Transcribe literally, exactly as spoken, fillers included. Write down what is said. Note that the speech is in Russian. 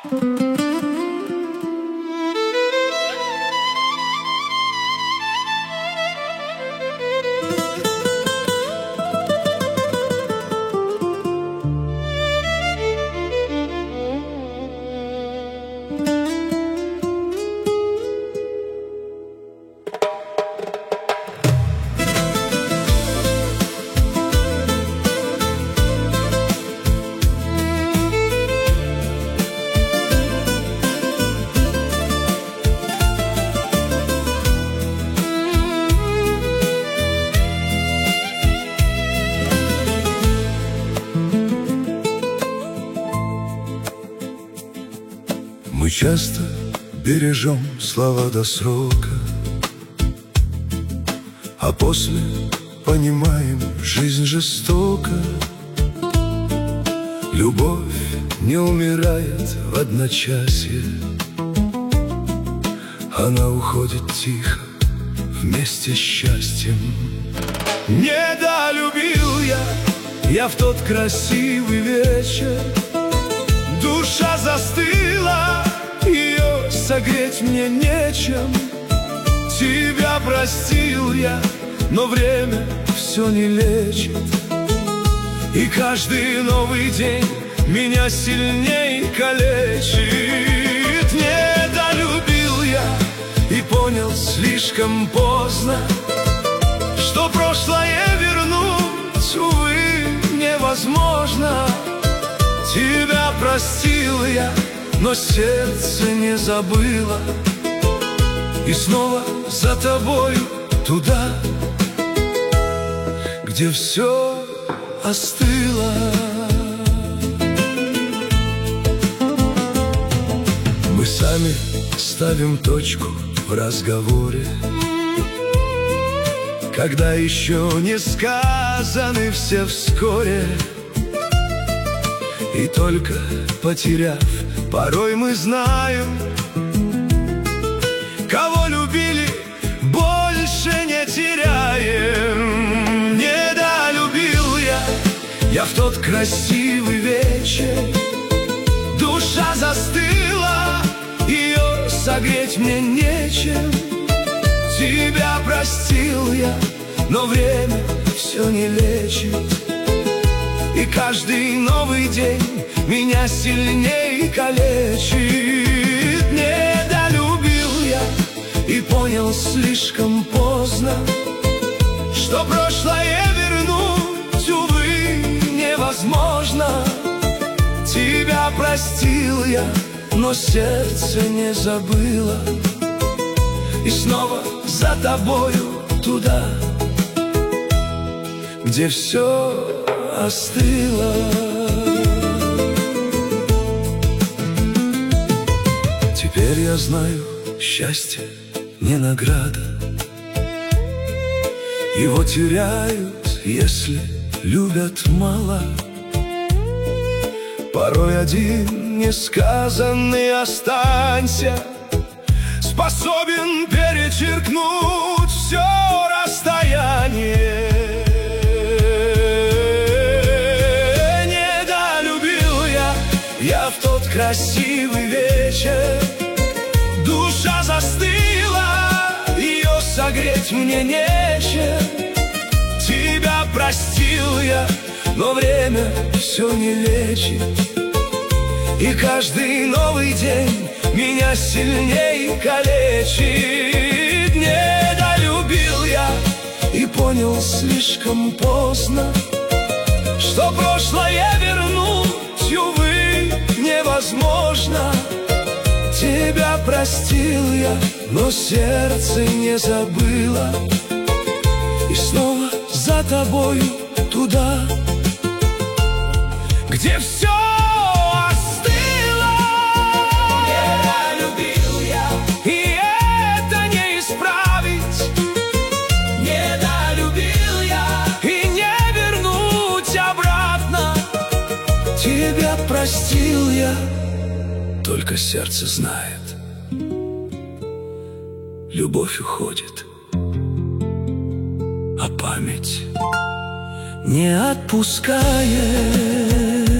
Мы часто бережем слова до срока, а после понимаем, жизнь жестока. Любовь не умирает в одночасье, она уходит тихо вместе с счастьем. Недолюбил я, я в тот красивый вечер. Душа застыла, ее согреть мне нечем. Тебя простил я, но время все не лечит. И каждый новый день меня сильней калечит. Недолюбил я и понял слишком поздно, что прошлое вернуть, увы, невозможно. Тебя простил я, но сердце не забыло. И снова за тобою туда, где все остыло. Мы сами ставим точку в разговоре, когда еще не сказаны все вскоре. И только потеряв, порой мы знаем, кого любили, больше не теряем. Недолюбил я, я в тот красивый вечер. Душа застыла, ее согреть мне нечем. Тебя простил я, но время все не лечит. И каждый новый день меня сильней калечит. Недолюбил я и понял слишком поздно, что прошлое вернуть, увы, невозможно. Тебя простил я, но сердце не забыло. И снова за тобою туда, где все остыло. Теперь я знаю, счастье не награда. Его теряют, если любят мало. Порой один несказанный останься способен перечеркнуть все расстояние. Я в тот красивый вечер. Душа застыла, ее согреть мне нечем. Тебя простил я, но время все не лечит. И каждый новый день меня сильней калечит. Недолюбил я и понял слишком поздно, что прошлое вернуть, увы, невозможно. Тебя простил я, но сердце не забыло. И снова за тобою туда, где все остыло. Недолюбил я, и это не исправить. Недолюбил я, и не вернуть обратно. Тебя простил я, только сердце знает, любовь уходит, а память не отпускает.